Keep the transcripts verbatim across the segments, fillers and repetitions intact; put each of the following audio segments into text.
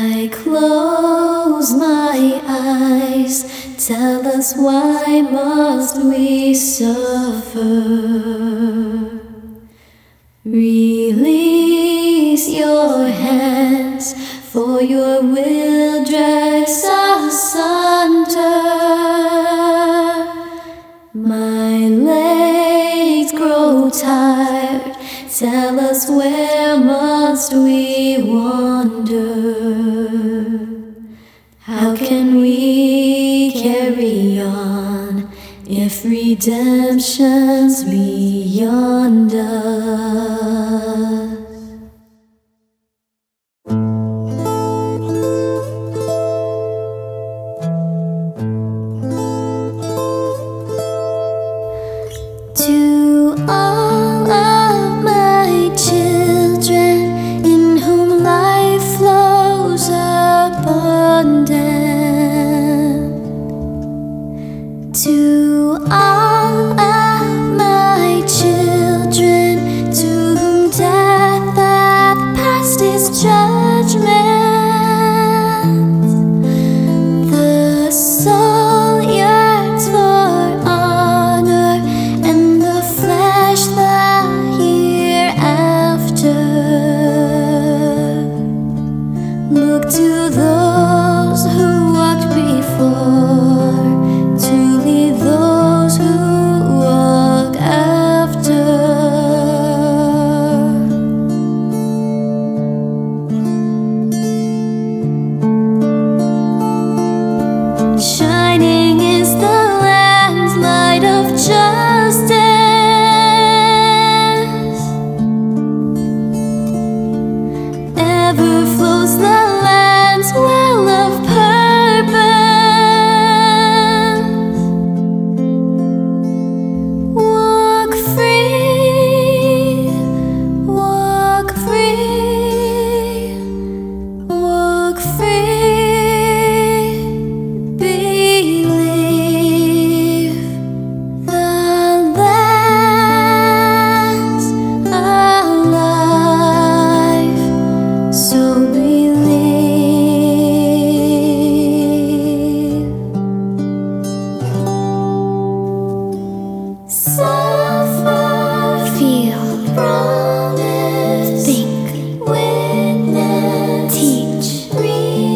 I close my eyes, tell us why must we suffer? Release your hands, for your will drags asunder. My legs grow tired, tell us where must we wander? How can we carry on if redemption's beyond us? To all of my children in whom life flows abundant, to all of my children to whom death hath passed its judgment, the soul yearns for honor and the flesh the hereafter. Look to those who walked before, to lead those who walk after. Shining is the land's light of justice. Ever flows the land's well of purpose. Walk free, walk free, walk free. Believe the land's alive, so believe. Suffer, feel, promise, think, witness, teach, read.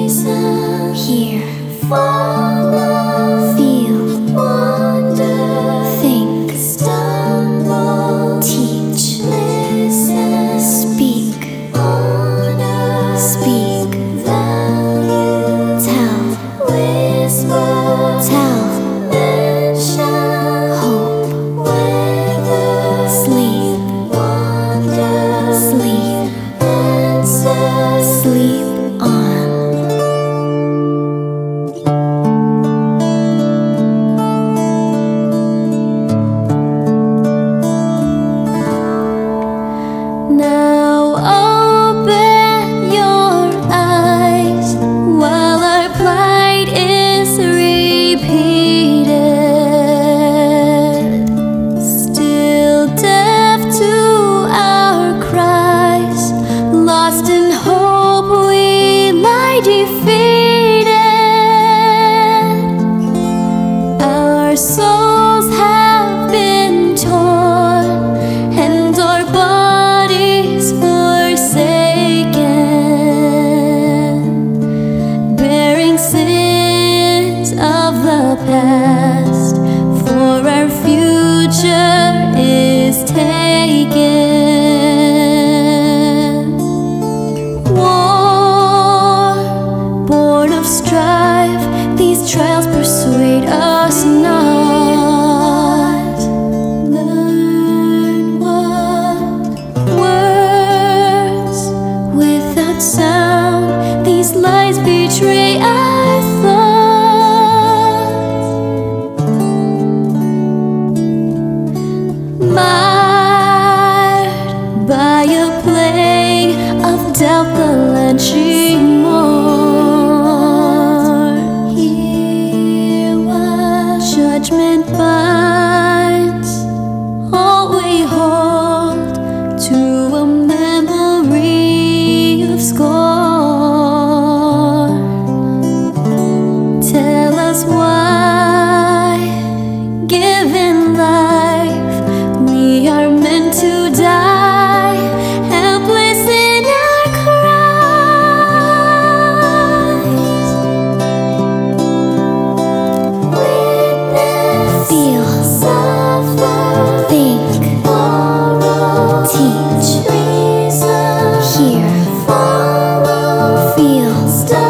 feel.